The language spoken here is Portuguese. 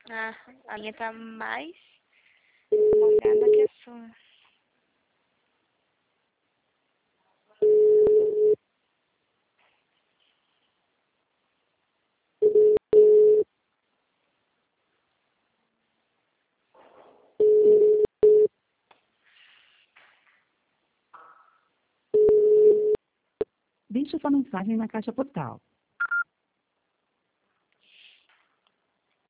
Ah, a minha tá mais molhada que a sua. Deixe sua mensagem na caixa postal.